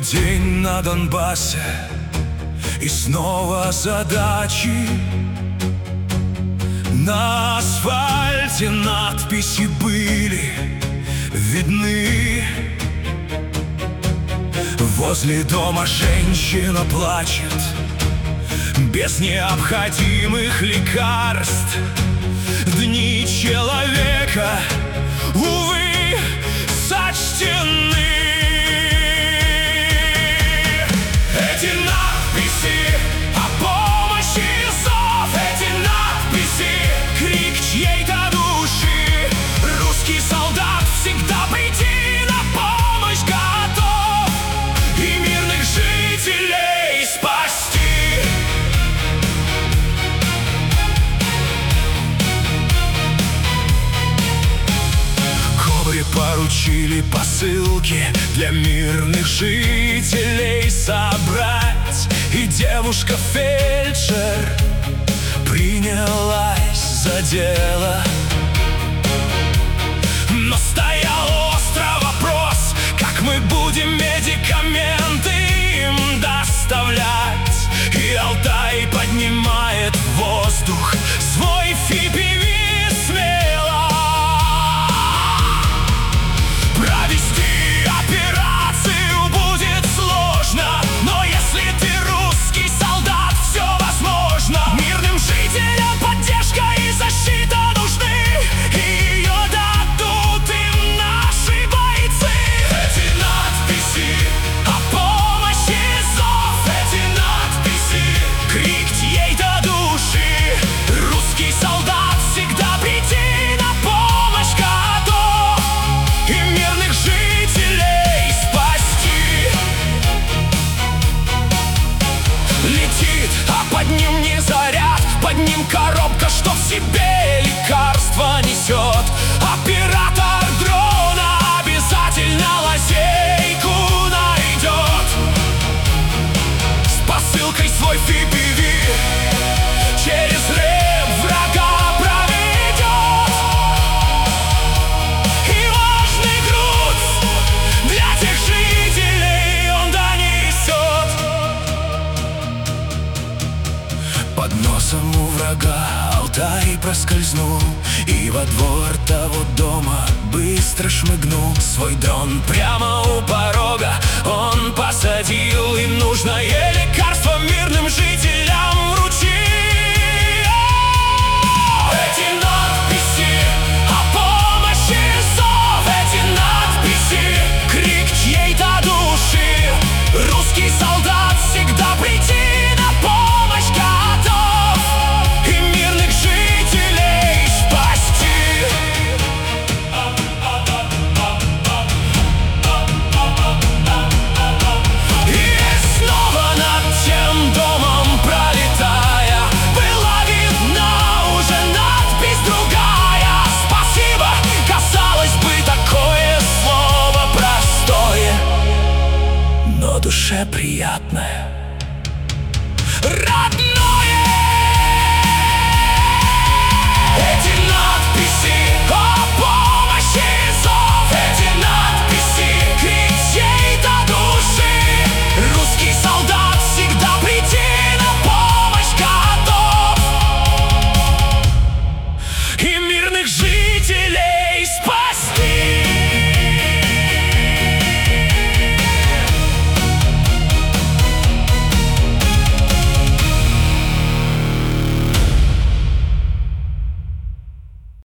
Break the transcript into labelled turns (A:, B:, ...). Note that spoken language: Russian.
A: день на Донбассе, и снова задачи. На асфальте надписи были видны. Возле дома женщина плачет без необходимых лекарств. Дни человека, увы, сочтены. Эти надписи о помощи, зов, эти надписи — крик чьей-то души. Русский солдат всегда прийти на помощь готов и мирных жителей спасти. Кобре поручили посылки для мирных жителей собрать, и девушка-фельдшер принялась за дело. Но стоял острый вопрос: как мы будем медикаменты им доставлять? И Алтай поднимает в воздух свой FPV смело. Провести операцию будет сложно, но если ты русский солдат, все возможно. Мирным жителям поддержка и защита нужны, и ее дадут им наши бойцы. Эти надписи о помощи, зов, эти надписи — крик чьей-то души. Русский солдат всегда прийти на помощь готов и мирных жителей спасти. Летит, а под ним не заряд, под ним коробка, что в себе лекарство несет. Оператор дрона обязательно лазейку найдет, с посылкой свой FPV через рэп врага проведет. И важный груз для тех жителей он донесет. Под носом у врага Алтай проскользнул, и во двор того дома быстро шмыгнул. Свой дрон прямо у порога он посадил. Им нужное лекарство мирным жителям вручил. Эти надписи о помощи, зов, эти надписи — крик чьей-то души. Русский солдат всегда прийти на помощь готов и мирных жителей спасти. И снова над тем домом пролетая, была видна уже надпись другая. Спасибо, казалось бы, такое слово простое, но душе приятное.